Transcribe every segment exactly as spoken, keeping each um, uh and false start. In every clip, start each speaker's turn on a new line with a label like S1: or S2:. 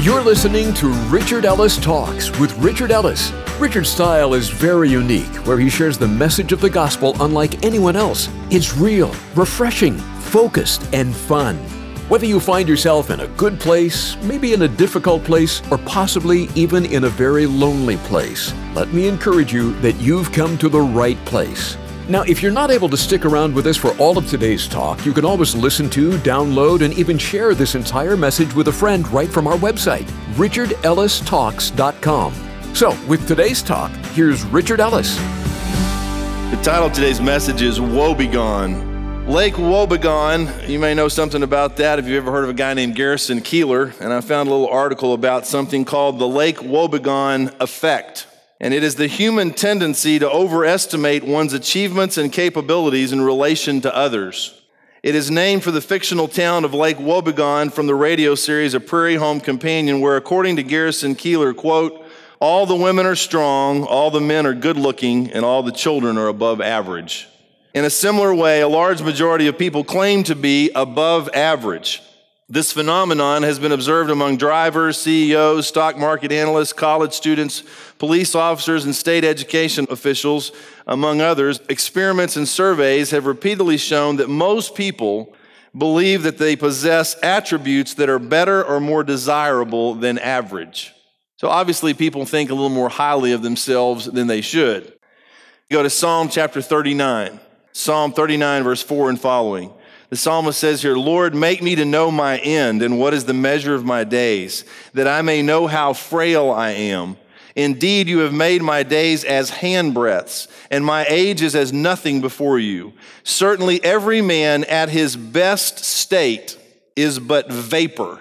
S1: You're listening to Richard Ellis Talks with Richard Ellis. Richard's style is very unique, where he shares the message of the gospel unlike anyone else. It's real, refreshing, focused, and fun. Whether you find yourself in a good place, maybe in a difficult place, or possibly even in a very lonely place, let me encourage you that you've come to the right place. Now, if you're not able to stick around with us for all of today's talk, you can always listen to, download, and even share this entire message with a friend right from our website, richard ellis talks dot com. So, with today's talk, here's Richard Ellis.
S2: The title of today's message is Woebegone. Lake Woebegone, you may know something about that if you've ever heard of a guy named Garrison Keillor, and I found a little article about something called the Lake Woebegone effect. And it is the human tendency to overestimate one's achievements and capabilities in relation to others. It is named for the fictional town of Lake Woebegone from the radio series A Prairie Home Companion, where, according to Garrison Keillor, quote, all the women are strong, all the men are good looking, and all the children are above average. In a similar way, a large majority of people claim to be above average. This phenomenon has been observed among drivers, C E Os, stock market analysts, college students, police officers, and state education officials, among others. Experiments and surveys have repeatedly shown that most people believe that they possess attributes that are better or more desirable than average. So obviously people think a little more highly of themselves than they should. Go to Psalm chapter thirty-nine. Psalm thirty-nine, verse four and following. The psalmist says here, Lord, make me to know my end and what is the measure of my days, that I may know how frail I am. Indeed, you have made my days as handbreadths, and my age is as nothing before you. Certainly every man at his best state is but vapor.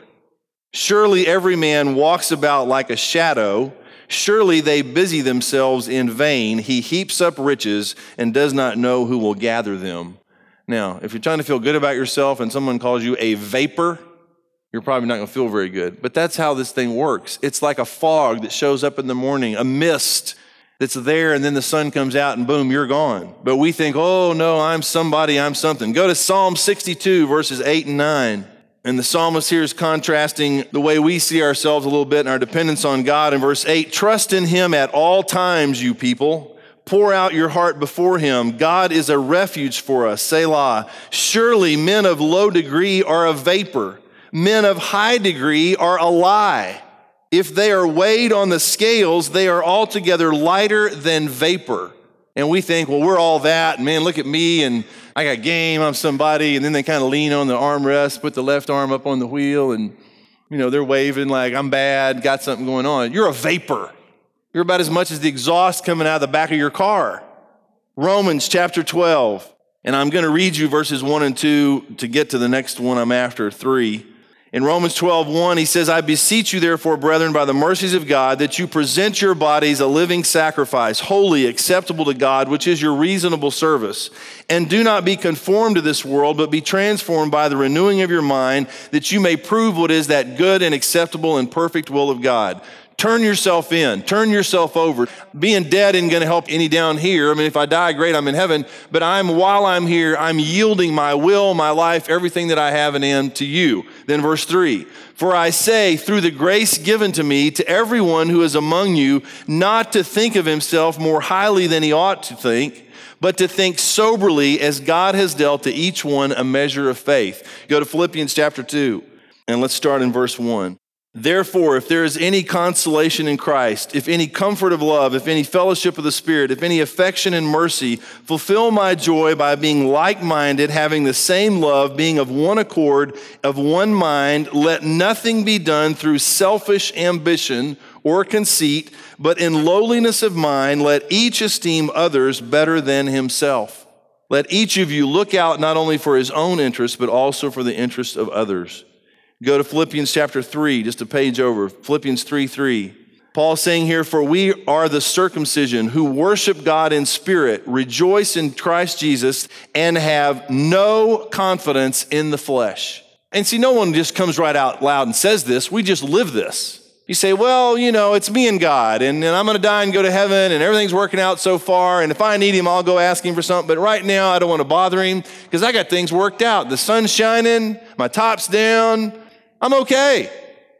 S2: Surely every man walks about like a shadow. Surely they busy themselves in vain. He heaps up riches and does not know who will gather them. Now, if you're trying to feel good about yourself and someone calls you a vapor, you're probably not going to feel very good. But that's how this thing works. It's like a fog that shows up in the morning, a mist that's there, and then the sun comes out and boom, you're gone. But we think, oh no, I'm somebody, I'm something. Go to Psalm sixty-two, verses eight and nine. And the psalmist here is contrasting the way we see ourselves a little bit and our dependence on God. In verse eight, trust in him at all times, you people. Pour out your heart before him. God is a refuge for us. Selah. Surely men of low degree are a vapor. Men of high degree are a lie. If they are weighed on the scales, they are altogether lighter than vapor. And we think, well, we're all that. And man, look at me, and I got game, I'm somebody. And then they kind of lean on the armrest, put the left arm up on the wheel, and you know, they're waving like, I'm bad, got something going on. You're a vapor. You're about as much as the exhaust coming out of the back of your car. Romans chapter twelve. And I'm going to read you verses one and two to get to the next one I'm after, three. In Romans twelve, one, he says, I beseech you therefore, brethren, by the mercies of God, that you present your bodies a living sacrifice, holy, acceptable to God, which is your reasonable service. And do not be conformed to this world, but be transformed by the renewing of your mind, that you may prove what is that good and acceptable and perfect will of God. Turn yourself in. Turn yourself over. Being dead isn't going to help any down here. I mean, if I die, great, I'm in heaven. But I'm while I'm here, I'm yielding my will, my life, everything that I have and am to you. Then verse three, for I say, through the grace given to me, to everyone who is among you, not to think of himself more highly than he ought to think, but to think soberly as God has dealt to each one a measure of faith. Go to Philippians chapter two, and let's start in verse one. Therefore, if there is any consolation in Christ, if any comfort of love, if any fellowship of the Spirit, if any affection and mercy, fulfill my joy by being like-minded, having the same love, being of one accord, of one mind. Let nothing be done through selfish ambition or conceit, but in lowliness of mind, let each esteem others better than himself. Let each of you look out not only for his own interest, but also for the interest of others. Go to Philippians chapter three, just a page over. Philippians three three. Paul's saying here, for we are the circumcision who worship God in spirit, rejoice in Christ Jesus, and have no confidence in the flesh. And see, no one just comes right out loud and says this. We just live this. You say, well, you know, it's me and God, and, and I'm going to die and go to heaven, and everything's working out so far, and if I need him, I'll go ask him for something, but right now I don't want to bother him because I got things worked out. The sun's shining, my top's down, I'm okay.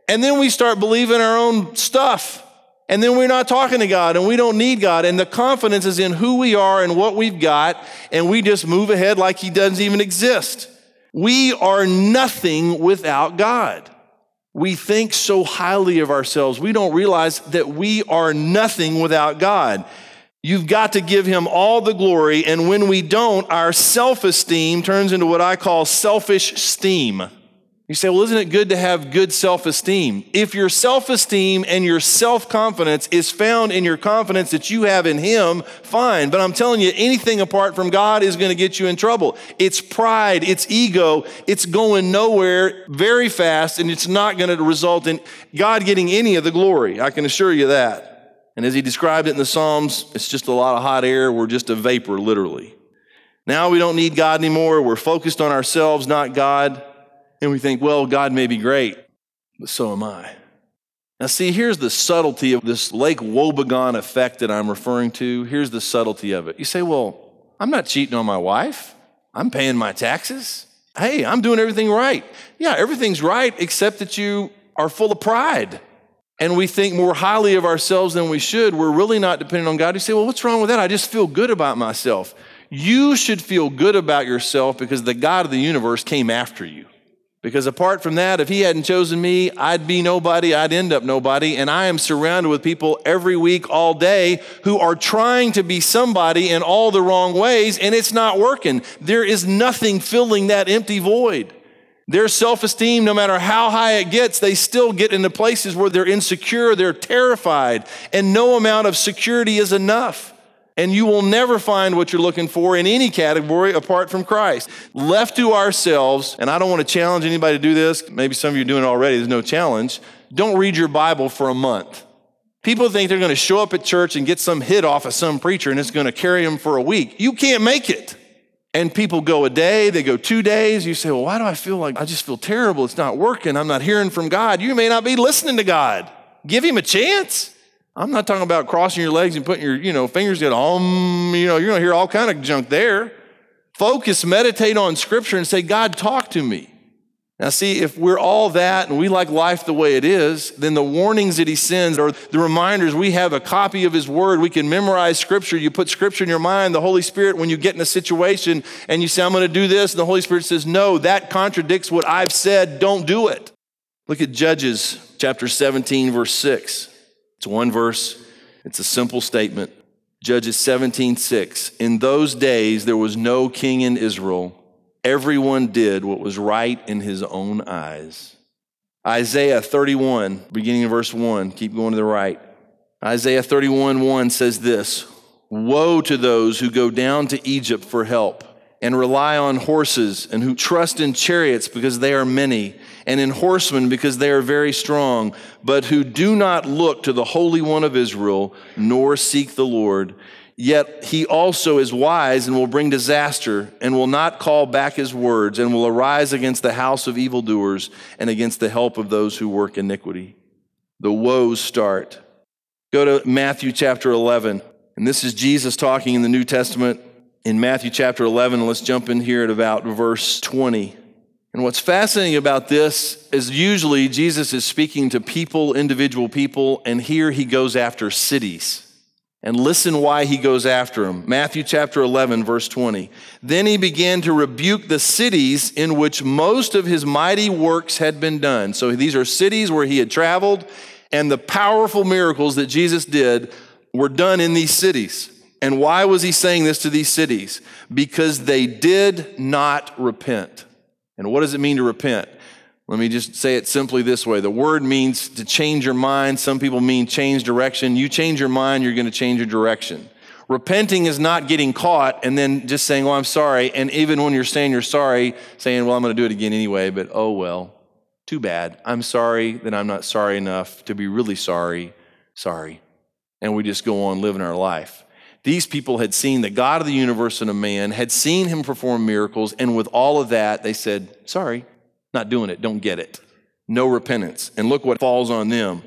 S2: And then we start believing our own stuff. And then we're not talking to God and we don't need God. And the confidence is in who we are and what we've got. And we just move ahead like he doesn't even exist. We are nothing without God. We think so highly of ourselves. We don't realize that we are nothing without God. You've got to give him all the glory. And when we don't, our self-esteem turns into what I call selfish steam. You say, well, isn't it good to have good self-esteem? If your self-esteem and your self-confidence is found in your confidence that you have in him, fine. But I'm telling you, anything apart from God is going to get you in trouble. It's pride, it's ego, it's going nowhere very fast, and it's not going to result in God getting any of the glory. I can assure you that. And as he described it in the Psalms, it's just a lot of hot air. We're just a vapor, literally. Now we don't need God anymore. We're focused on ourselves, not God. And we think, well, God may be great, but so am I. Now see, here's the subtlety of this Lake Wobegon effect that I'm referring to. Here's the subtlety of it. You say, well, I'm not cheating on my wife. I'm paying my taxes. Hey, I'm doing everything right. Yeah, everything's right except that you are full of pride. And we think more highly of ourselves than we should. We're really not dependent on God. You say, well, what's wrong with that? I just feel good about myself. You should feel good about yourself because the God of the universe came after you. Because apart from that, if he hadn't chosen me, I'd be nobody, I'd end up nobody. And I am surrounded with people every week, all day, who are trying to be somebody in all the wrong ways, and it's not working. There is nothing filling that empty void. Their self-esteem, no matter how high it gets, they still get into places where they're insecure, they're terrified, and no amount of security is enough. And you will never find what you're looking for in any category apart from Christ. Left to ourselves, and I don't want to challenge anybody to do this. Maybe some of you are doing it already. There's no challenge. Don't read your Bible for a month. People think they're going to show up at church and get some hit off of some preacher and it's going to carry them for a week. You can't make it. And people go a day, they go two days. You say, well, why do I feel like I just feel terrible? It's not working. I'm not hearing from God. You may not be listening to God. Give him a chance. I'm not talking about crossing your legs and putting your, you know, fingers in, um, you know, you're going to hear all kind of junk there. Focus, meditate on Scripture and say, God, talk to me. Now, see, if we're all that and we like life the way it is, then the warnings that he sends or the reminders, we have a copy of his word. We can memorize Scripture. You put Scripture in your mind. The Holy Spirit, when you get in a situation and you say, I'm going to do this, and the Holy Spirit says, no, that contradicts what I've said. Don't do it. Look at Judges chapter seventeen, verse six. It's one verse. It's a simple statement. Judges seventeen six. In those days, there was no king in Israel. Everyone did what was right in his own eyes. Isaiah thirty-one, beginning of verse one. Keep going to the right. Isaiah thirty-one one says this. Woe to those who go down to Egypt for help and rely on horses and who trust in chariots because they are many and in horsemen because they are very strong, but who do not look to the Holy One of Israel, nor seek the Lord. Yet he also is wise and will bring disaster and will not call back his words and will arise against the house of evildoers and against the help of those who work iniquity. The woes start. Go to Matthew chapter eleven. And this is Jesus talking in the New Testament in Matthew chapter eleven. And let's jump in here at about verse twenty. And what's fascinating about this is usually Jesus is speaking to people, individual people, and here he goes after cities. And listen why he goes after them. Matthew chapter eleven, verse twenty. Then he began to rebuke the cities in which most of his mighty works had been done. So these are cities where he had traveled, and the powerful miracles that Jesus did were done in these cities. And why was he saying this to these cities? Because they did not repent. And what does it mean to repent? Let me just say it simply this way. The word means to change your mind. Some people mean change direction. You change your mind, you're going to change your direction. Repenting is not getting caught and then just saying, well, I'm sorry. And even when you're saying you're sorry, saying, well, I'm going to do it again anyway, but oh, well, too bad. I'm sorry that I'm not sorry enough to be really sorry. Sorry. And we just go on living our life. These people had seen the God of the universe in a man, had seen him perform miracles, and with all of that, they said, sorry, not doing it, don't get it. No repentance. And look what falls on them.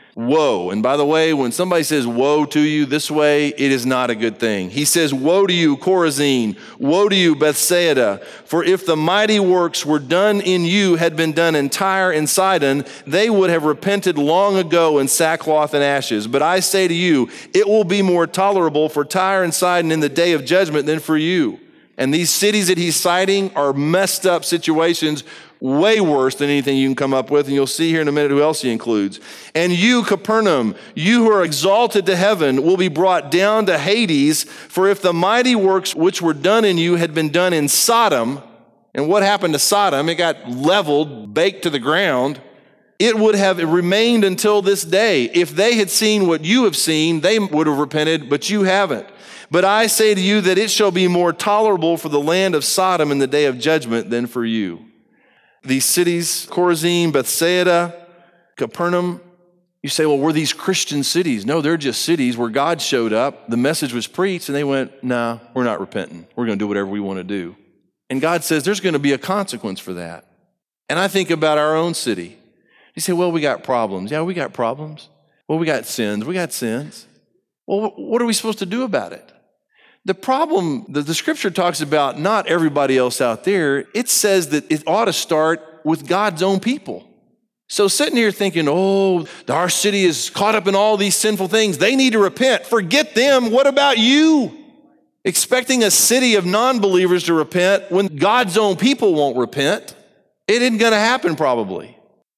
S2: Woe. And by the way, when somebody says woe to you this way, it is not a good thing. He says, woe to you, Chorazin. Woe to you, Bethsaida. For if the mighty works were done in you had been done in Tyre and Sidon, they would have repented long ago in sackcloth and ashes. But I say to you, it will be more tolerable for Tyre and Sidon in the day of judgment than for you. And these cities that he's citing are messed up situations, way worse than anything you can come up with. And you'll see here in a minute who else he includes. And you, Capernaum, you who are exalted to heaven, will be brought down to Hades. For if the mighty works which were done in you had been done in Sodom, and what happened to Sodom? It got leveled, baked to the ground. It would have remained until this day. If they had seen what you have seen, they would have repented, but you haven't. But I say to you that it shall be more tolerable for the land of Sodom in the day of judgment than for you. These cities, Chorazin, Bethsaida, Capernaum, you say, well, were these Christian cities? No, they're just cities where God showed up, the message was preached, and they went, nah, we're not repenting. We're going to do whatever we want to do. And God says there's going to be a consequence for that. And I think about our own city. You say, well, we got problems. Yeah, we got problems. Well, we got sins. We got sins. Well, what are we supposed to do about it? The problem that the scripture talks about, not everybody else out there, it says that it ought to start with God's own people. So sitting here thinking, oh, our city is caught up in all these sinful things. They need to repent. Forget them. What about you? Expecting a city of non-believers to repent when God's own people won't repent, it isn't going to happen probably.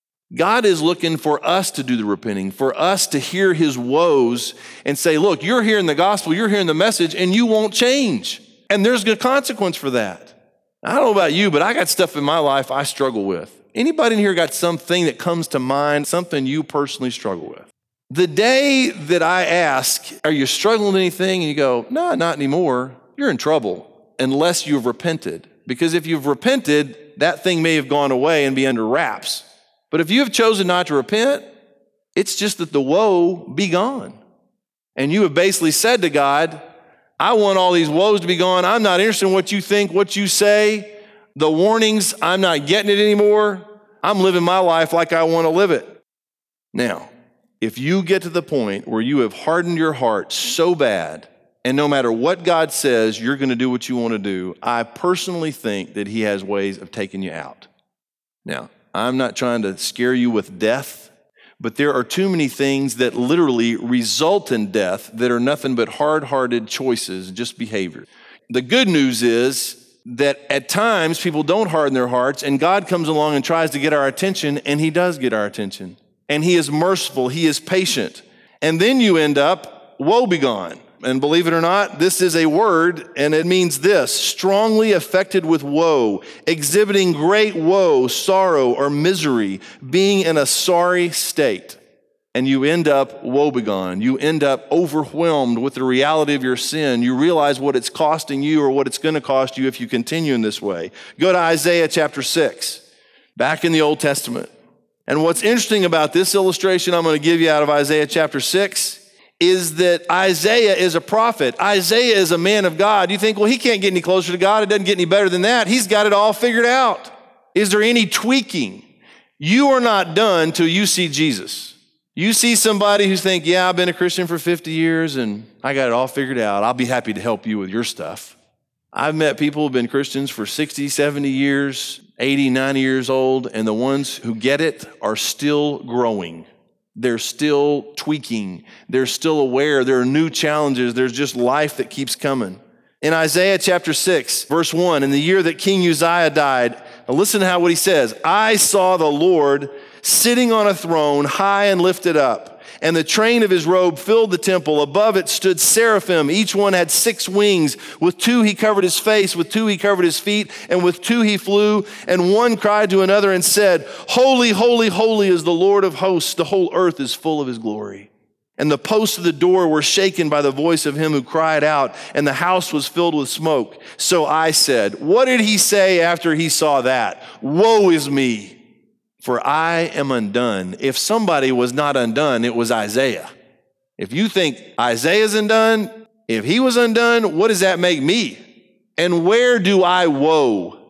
S2: God is looking for us to do the repenting, for us to hear his woes and say, look, you're hearing the gospel, you're hearing the message, and you won't change. And there's a consequence for that. I don't know about you, but I got stuff in my life I struggle with. Anybody in here got something that comes to mind, something you personally struggle with? The day that I ask, are you struggling with anything? And you go, no, not anymore. You're in trouble unless you've repented. Because if you've repented, that thing may have gone away and be under wraps. But if you have chosen not to repent, it's just that the woe be gone. And you have basically said to God, I want all these woes to be gone. I'm not interested in what you think, what you say. The warnings, I'm not getting it anymore. I'm living my life like I want to live it. Now, if you get to the point where you have hardened your heart so bad, and no matter what God says, you're going to do what you want to do, I personally think that he has ways of taking you out. Now, I'm not trying to scare you with death, but there are too many things that literally result in death that are nothing but hard-hearted choices, just behavior. The good news is that at times people don't harden their hearts and God comes along and tries to get our attention, and he does get our attention. And he is merciful, he is patient. And then you end up woebegone. And believe it or not, this is a word, and it means this: strongly affected with woe, exhibiting great woe, sorrow, or misery, being in a sorry state. And you end up woebegone. You end up overwhelmed with the reality of your sin. You realize what it's costing you or what it's going to cost you if you continue in this way. Go to Isaiah chapter six, back in the Old Testament. And what's interesting about this illustration I'm going to give you out of Isaiah chapter six is that Isaiah is a prophet. Isaiah is a man of God. You think, well, he can't get any closer to God. It doesn't get any better than that. He's got it all figured out. Is there any tweaking? You are not done till you see Jesus. You see somebody who's think, yeah, I've been a Christian for fifty years and I got it all figured out. I'll be happy to help you with your stuff. I've met people who've been Christians for sixty, seventy years, eighty, ninety years old, and the ones who get it are still growing. They're still tweaking. They're still aware. There are new challenges. There's just life that keeps coming. In Isaiah chapter six, verse one, in the year that King Uzziah died, now listen to how what he says. I saw the Lord sitting on a throne, high and lifted up, and the train of his robe filled the temple. Above it stood seraphim. Each one had six wings. With two he covered his face, with two he covered his feet, and with two he flew. And one cried to another and said, Holy, holy, holy is the Lord of hosts. The whole earth is full of his glory. And the posts of the door were shaken by the voice of him who cried out, and the house was filled with smoke. So I said, what did he say after he saw that? Woe is me, for I am undone. If somebody was not undone, it was Isaiah. If you think Isaiah's undone, if he was undone, what does that make me? And where do I woe?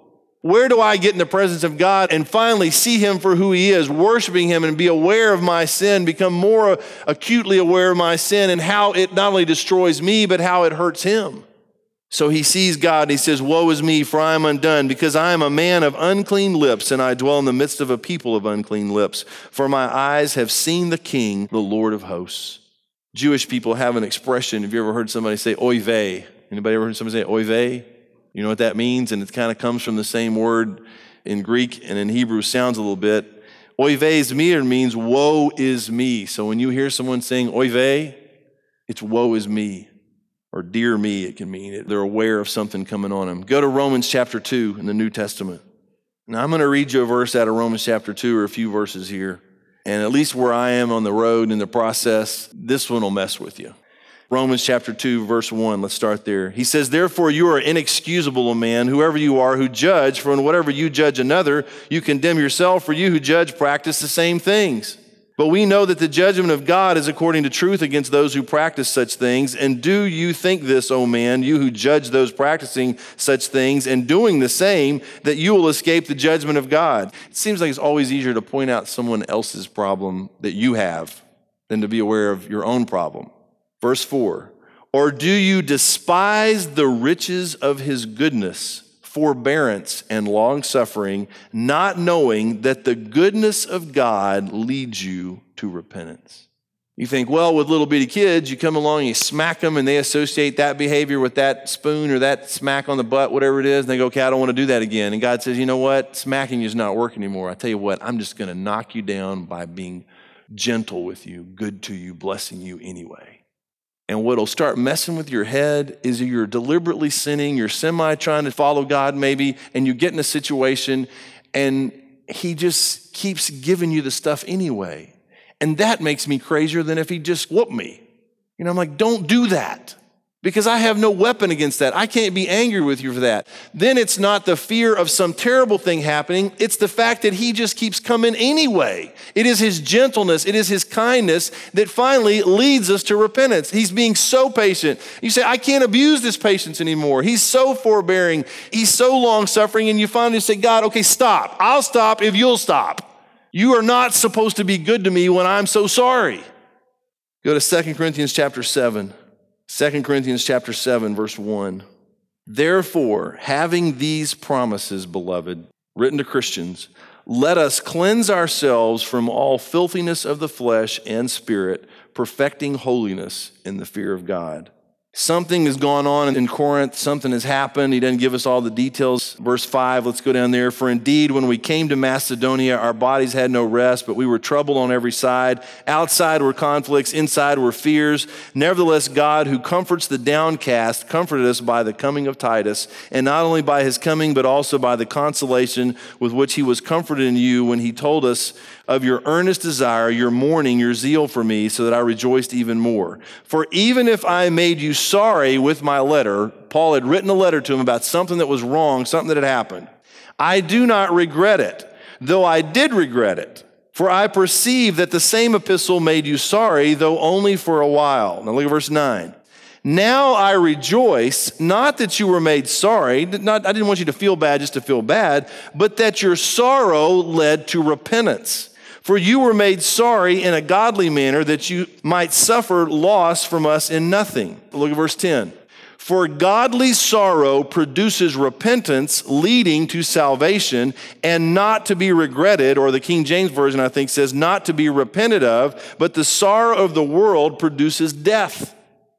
S2: Where do I get in the presence of God and finally see him for who he is, worshiping him and be aware of my sin, become more acutely aware of my sin and how it not only destroys me, but how it hurts him? So he sees God and he says, woe is me, for I am undone, because I am a man of unclean lips, and I dwell in the midst of a people of unclean lips. For my eyes have seen the King, the Lord of hosts. Jewish people have an expression. Have you ever heard somebody say, oy vey? Anybody ever heard somebody say, oy vey? You know what that means? And it kind of comes from the same word in Greek and in Hebrew, sounds a little bit. Oy vey means woe is me. So when you hear someone saying oy vey, it's woe is me. Or dear me, it can mean it. They're aware of something coming on them. Go to Romans chapter two in the New Testament. Now I'm going to read you a verse out of Romans chapter two, or a few verses here. And at least where I am on the road in the process, this one will mess with you. Romans chapter two, verse one, let's start there. He says, therefore you are inexcusable, O man, whoever you are who judge, for in whatever you judge another, you condemn yourself, for you who judge practice the same things. But we know that the judgment of God is according to truth against those who practice such things. And do you think this, O man, you who judge those practicing such things and doing the same, that you will escape the judgment of God? It seems like it's always easier to point out someone else's problem that you have than to be aware of your own problem. Verse four, or do you despise the riches of his goodness, forbearance, and long-suffering, not knowing that the goodness of God leads you to repentance? You think, well, with little bitty kids, you come along, you smack them, and they associate that behavior with that spoon or that smack on the butt, whatever it is, and they go, okay, I don't want to do that again. And God says, you know what? Smacking is not working anymore. I tell you what, I'm just going to knock you down by being gentle with you, good to you, blessing you anyway. And what'll start messing with your head is you're deliberately sinning, you're semi trying to follow God maybe, and you get in a situation and he just keeps giving you the stuff anyway. And that makes me crazier than if he just whooped me. You know, I'm like, don't do that. Because I have no weapon against that. I can't be angry with you for that. Then it's not the fear of some terrible thing happening. It's the fact that he just keeps coming anyway. It is his gentleness. It is his kindness that finally leads us to repentance. He's being so patient. You say, I can't abuse this patience anymore. He's so forbearing. He's so long-suffering. And you finally say, God, okay, stop. I'll stop if you'll stop. You are not supposed to be good to me when I'm so sorry. Go to Second Corinthians chapter seven. Second Corinthians chapter seven, verse one. Therefore, having these promises, beloved, written to Christians, let us cleanse ourselves from all filthiness of the flesh and spirit, perfecting holiness in the fear of God. Something has gone on in Corinth. Something has happened. He doesn't give us all the details. Verse five, let's go down there. For indeed, when we came to Macedonia, our bodies had no rest, but we were troubled on every side. Outside were conflicts, inside were fears. Nevertheless, God, who comforts the downcast, comforted us by the coming of Titus, and not only by his coming, but also by the consolation with which he was comforted in you when he told us of your earnest desire, your mourning, your zeal for me, so that I rejoiced even more. For even if I made you sorry with my letter, Paul had written a letter to him about something that was wrong, something that had happened. I do not regret it, though I did regret it. For I perceive that the same epistle made you sorry, though only for a while. Now look at verse nine. Now I rejoice, not that you were made sorry, not, I didn't want you to feel bad just to feel bad, but that your sorrow led to repentance. For you were made sorry in a godly manner, that you might suffer loss from us in nothing. Look at verse ten. For godly sorrow produces repentance, leading to salvation, and not to be regretted, or the King James Version, I think, says not to be repented of, but the sorrow of the world produces death.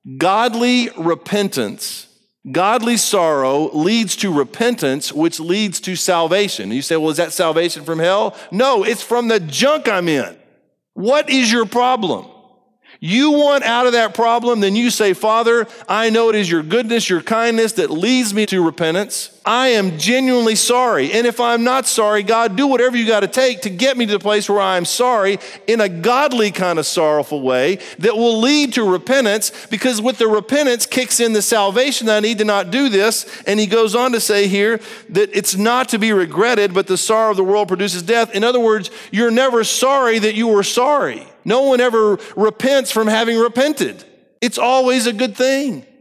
S2: Godly repentance, godly sorrow leads to repentance, which leads to salvation. You say, well, is that salvation from hell? No, it's from the junk I'm in. What is your problem? You want out of that problem, then you say, Father, I know it is your goodness, your kindness that leads me to repentance. I am genuinely sorry. And if I'm not sorry, God, do whatever you got to take to get me to the place where I'm sorry in a godly kind of sorrowful way that will lead to repentance, because with the repentance kicks in the salvation that I need to not do this. And he goes on to say here that it's not to be regretted, but the sorrow of the world produces death. In other words, you're never sorry that you were sorry. No one ever repents from having repented. It's always a good thing.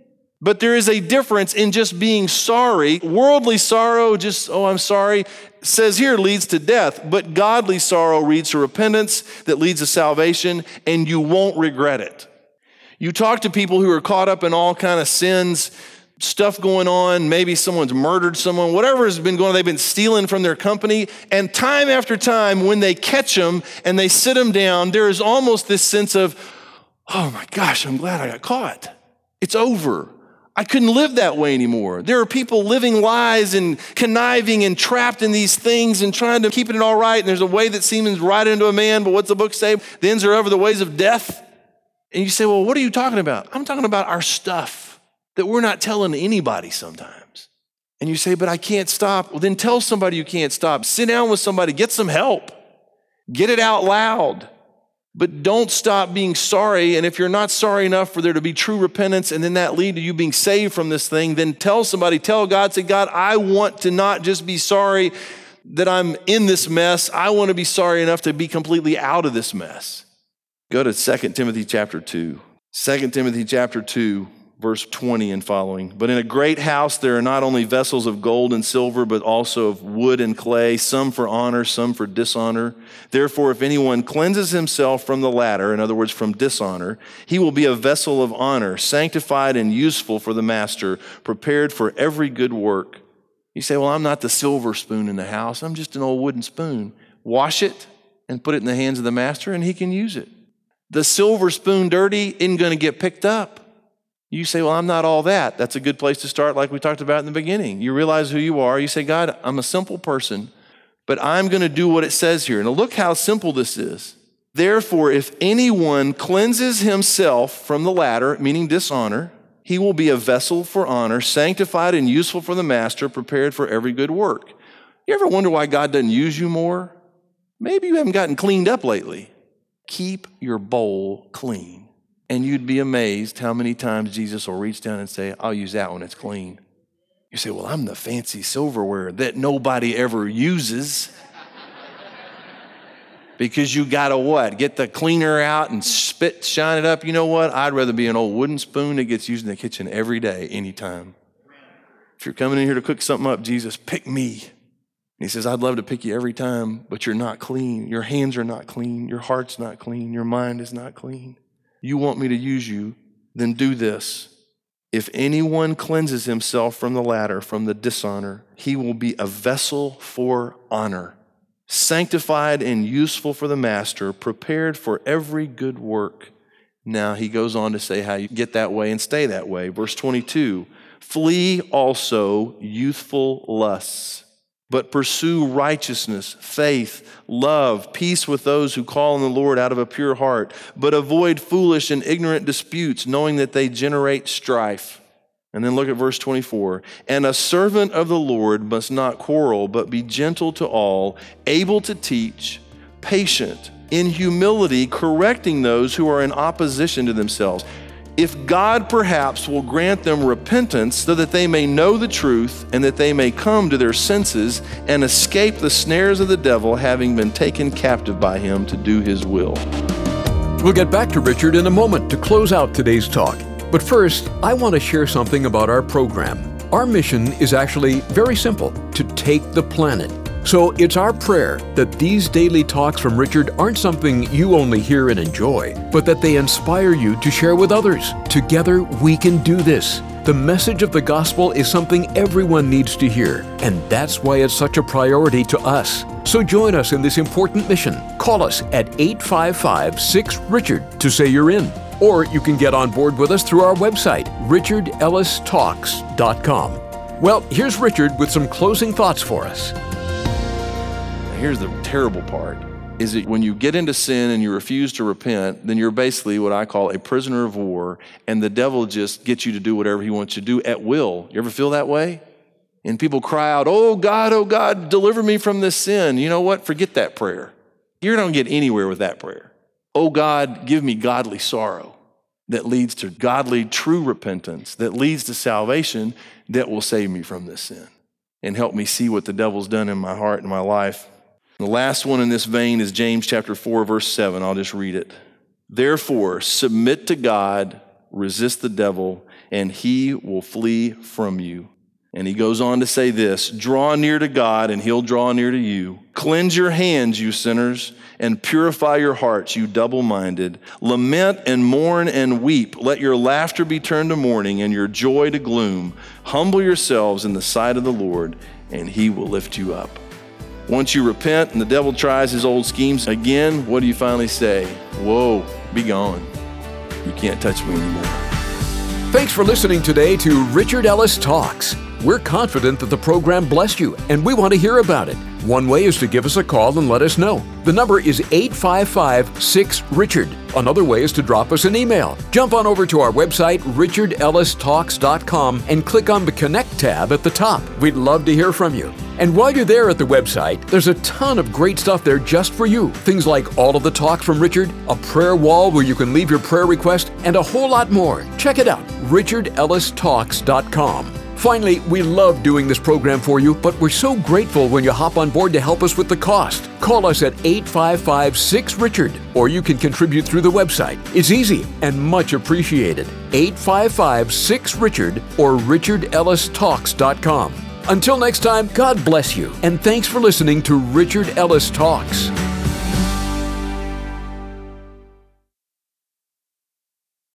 S2: But there is a difference in just being sorry. Worldly sorrow, just, oh, I'm sorry, says here leads to death. But godly sorrow leads to repentance that leads to salvation, and you won't regret it. You talk to people who are caught up in all kind of sins, stuff going on, maybe someone's murdered someone, whatever has been going on, they've been stealing from their company. And time after time, when they catch them and they sit them down, there is almost this sense of, oh my gosh, I'm glad I got caught. It's over. I couldn't live that way anymore. There are people living lies and conniving and trapped in these things and trying to keep it all right. And there's a way that seems right into a man, but what's the book say? The ends are ever the ways of death. And you say, well, what are you talking about? I'm talking about our stuff that we're not telling anybody sometimes. And you say, but I can't stop. Well, then tell somebody you can't stop. Sit down with somebody, get some help. Get it out loud. But don't stop being sorry. And if you're not sorry enough for there to be true repentance and then that lead to you being saved from this thing, then tell somebody, tell God, say, God, I want to not just be sorry that I'm in this mess. I want to be sorry enough to be completely out of this mess. Go to Second Timothy chapter two. Second Timothy chapter two, verse twenty and following. But in a great house there are not only vessels of gold and silver, but also of wood and clay, some for honor, some for dishonor. Therefore, if anyone cleanses himself from the latter, in other words, from dishonor, he will be a vessel of honor, sanctified and useful for the master, prepared for every good work. You say, well, I'm not the silver spoon in the house. I'm just an old wooden spoon. Wash it and put it in the hands of the master, and he can use it. The silver spoon dirty isn't going to get picked up. You say, well, I'm not all that. That's a good place to start, like we talked about in the beginning. You realize who you are. You say, God, I'm a simple person, but I'm going to do what it says here. Now look how simple this is. Therefore, if anyone cleanses himself from the latter, meaning dishonor, he will be a vessel for honor, sanctified and useful for the master, prepared for every good work. You ever wonder why God doesn't use you more? Maybe you haven't gotten cleaned up lately. Keep your bowl clean. And you'd be amazed how many times Jesus will reach down and say, I'll use that when it's clean. You say, well, I'm the fancy silverware that nobody ever uses. Because you got to what? Get the cleaner out and spit, shine it up. You know what? I'd rather be an old wooden spoon that gets used in the kitchen every day, anytime. If you're coming in here to cook something up, Jesus, pick me. And he says, I'd love to pick you every time, but you're not clean. Your hands are not clean. Your heart's not clean. Your mind is not clean. You want me to use you, then do this. If anyone cleanses himself from the latter, from the dishonor, he will be a vessel for honor, sanctified and useful for the master, prepared for every good work. Now he goes on to say how you get that way and stay that way. Verse twenty-two, flee also youthful lusts, but pursue righteousness, faith, love, peace with those who call on the Lord out of a pure heart, but avoid foolish and ignorant disputes, knowing that they generate strife. And then look at verse twenty-four. And a servant of the Lord must not quarrel, but be gentle to all, able to teach, patient, in humility, correcting those who are in opposition to themselves. If God perhaps will grant them repentance so that they may know the truth and that they may come to their senses and escape the snares of the devil, having been taken captive by him to do his will.
S1: We'll get back to Richard in a moment to close out today's talk. But first, I want to share something about our program. Our mission is actually very simple, to take the planet. So it's our prayer that these daily talks from Richard aren't something you only hear and enjoy, but that they inspire you to share with others. Together, we can do this. The message of the gospel is something everyone needs to hear, and that's why it's such a priority to us. So join us in this important mission. Call us at eight five five, six, Richard to say you're in. Or you can get on board with us through our website, richard ellis talks dot com. Well, here's Richard with some closing thoughts for us.
S2: Here's the terrible part, is that when you get into sin and you refuse to repent, then you're basically what I call a prisoner of war, and the devil just gets you to do whatever he wants you to do at will. You ever feel that way? And people cry out, oh God, oh God, deliver me from this sin. You know what? Forget that prayer. You don't get anywhere with that prayer. Oh God, give me godly sorrow that leads to godly true repentance, that leads to salvation, that will save me from this sin and help me see what the devil's done in my heart and my life. The last one in this vein is James chapter four, verse seven. I'll just read it. Therefore, submit to God, resist the devil, and he will flee from you. And he goes on to say this, draw near to God, and he'll draw near to you. Cleanse your hands, you sinners, and purify your hearts, you double-minded. Lament and mourn and weep. Let your laughter be turned to mourning and your joy to gloom. Humble yourselves in the sight of the Lord, and he will lift you up. Once you repent and the devil tries his old schemes again, what do you finally say? Whoa, be gone. You can't touch me anymore.
S1: Thanks for listening today to Richard Ellis Talks. We're confident that the program blessed you, and we want to hear about it. One way is to give us a call and let us know. The number is eight five five, six, Richard. Another way is to drop us an email. Jump on over to our website, richard ellis talks dot com, and click on the Connect tab at the top. We'd love to hear from you. And while you're there at the website, there's a ton of great stuff there just for you. Things like all of the talks from Richard, a prayer wall where you can leave your prayer request, and a whole lot more. Check it out, richard ellis talks dot com. Finally, we love doing this program for you, but we're so grateful when you hop on board to help us with the cost. Call us at eight five five, six, Richard, or you can contribute through the website. It's easy and much appreciated. eight five five, six, Richard or richard ellis talks dot com. Until next time, God bless you, and thanks for listening to Richard Ellis Talks.